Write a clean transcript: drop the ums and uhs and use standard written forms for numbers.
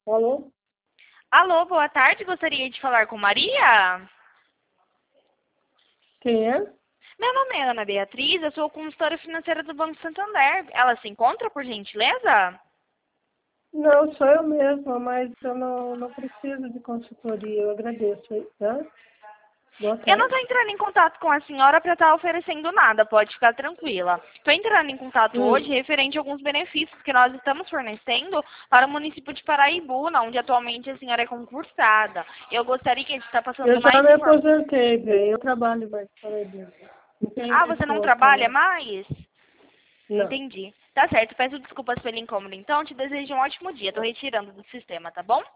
Alô? Alô, boa tarde. Gostaria de falar com Maria? Quem é? Meu nome é Ana Beatriz, eu sou consultora financeira do Banco Santander. Ela se encontra, por gentileza? Não, sou eu mesma, mas eu não preciso de consultoria. Eu agradeço, aí, tá? Boa Eu não tarde. estou entrando em contato com a senhora para estar oferecendo nada, pode ficar tranquila. Estou entrando em contato hoje Hum. referente a alguns benefícios que nós estamos fornecendo para o município de Paraibuna, onde atualmente a senhora é concursada. Eu gostaria de estar Eu passando já mais me informações. aposentei, bem. Eu trabalho mais para ele. Não tem Ah, mais você não força, trabalha não. mais? Não. Entendi. Tá certo, peço desculpas pelo incômodo então. Te desejo um ótimo dia. Tô retirando do sistema, tá bom?